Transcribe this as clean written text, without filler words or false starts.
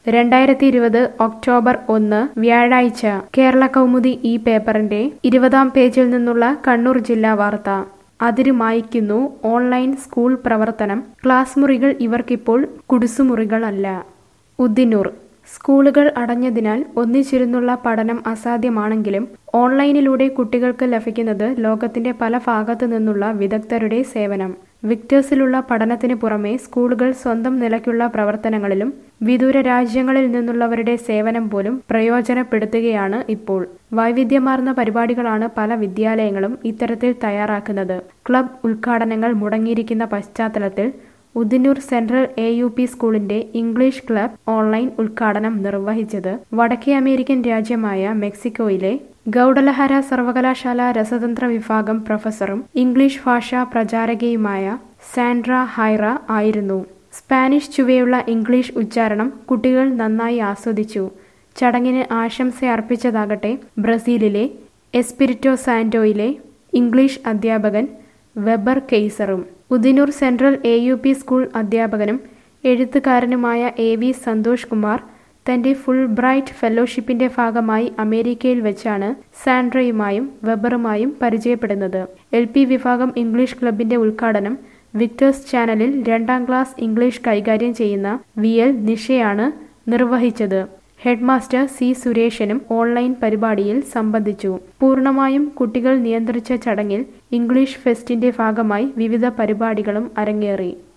2020 October 1 വ്യാഴാഴ്ച കേരള കൗമുദി ഈ പേപ്പറിന്റെ 20-ാം പേജിൽ നിന്നുള്ള കണ്ണൂർ ജില്ലാ വാർത്ത. അതിര് മായ്ക്കുന്നു ഓൺലൈൻ സ്കൂൾ പ്രവർത്തനം. ക്ലാസ് മുറികൾ ഇവർക്കിപ്പോൾ കുടുസുമുറികളല്ല. ഉദിനൂർ സ്കൂളുകൾ അടഞ്ഞതിനാൽ ഒന്നിച്ചിരുന്നുള്ള പഠനം അസാധ്യമാണെങ്കിലും ഓൺലൈനിലൂടെ കുട്ടികൾക്ക് ലഭിക്കുന്നത് ലോകത്തിന്റെ പല ഭാഗത്തു നിന്നുള്ള വിദഗ്ധരുടെ സേവനം. വിക്ടേഴ്സിലുള്ള പഠനത്തിന് പുറമെ സ്കൂളുകൾ സ്വന്തം നിലയ്ക്കുള്ള പ്രവർത്തനങ്ങളിലും വിദൂര രാജ്യങ്ങളിൽ നിന്നുള്ളവരുടെ സേവനം പോലും പ്രയോജനപ്പെടുത്തുകയാണ് ഇപ്പോൾ. വൈവിധ്യമാർന്ന പരിപാടികളാണ് പല വിദ്യാലയങ്ങളും ഇത്തരത്തിൽ തയ്യാറാക്കുന്നത്. ക്ലബ് ഉദ്ഘാടനങ്ങൾ മുടങ്ങിയിരിക്കുന്ന പശ്ചാത്തലത്തിൽ ഉദിനൂർ സെൻട്രൽ AUP സ്കൂളിന്റെ ഇംഗ്ലീഷ് ക്ലബ് ഓൺലൈൻ ഉദ്ഘാടനം നിർവഹിച്ചത് വടക്കേ അമേരിക്കൻ രാജ്യമായ മെക്സിക്കോയിലെ ഗൗഡലഹര സർവകലാശാല രസതന്ത്ര വിഭാഗം പ്രൊഫസറും ഇംഗ്ലീഷ് ഭാഷാ പ്രചാരകയുമായ സാൻഡ്ര ഹൈറ ആയിരുന്നു. സ്പാനിഷ് ചുവയുള്ള ഇംഗ്ലീഷ് ഉച്ചാരണം കുട്ടികൾ നന്നായി ആസ്വദിച്ചു. ചടങ്ങിന് ആശംസയർപ്പിച്ചതാകട്ടെ ബ്രസീലിലെ എസ്പിരിറ്റോ സാന്റോയിലെ ഇംഗ്ലീഷ് അധ്യാപകൻ വെബർ കെയ്സറും. ഉദിനൂർ സെൻട്രൽ AUP സ്കൂൾ അധ്യാപകനും എഴുത്തുകാരനുമായ AV സന്തോഷ് കുമാർ തന്റെ ഫുൾ ബ്രൈറ്റ് ഫെലോഷിപ്പിന്റെ ഭാഗമായി അമേരിക്കയിൽ വെച്ചാണ് സാൻഡ്രയുമായും വെബറുമായും പരിചയപ്പെടുന്നത്. LP വിഭാഗം ഇംഗ്ലീഷ് ക്ലബിന്റെ ഉദ്ഘാടനം വിക്ടേഴ്സ് ചാനലിൽ 2ാം ക്ലാസ് ഇംഗ്ലീഷ് കൈകാര്യം ചെയ്യുന്ന VL നിഷയാണ് നിർവഹിച്ചത്. ഹെഡ്മാസ്റ്റർ C സുരേഷനും ഓൺലൈൻ പരിപാടിയിൽ സംബന്ധിച്ചു. പൂർണ്ണമായും കുട്ടികൾ നിയന്ത്രിച്ച ചടങ്ങിൽ ഇംഗ്ലീഷ് ഫെസ്റ്റിന്റെ ഭാഗമായി വിവിധ പരിപാടികളും അരങ്ങേറി.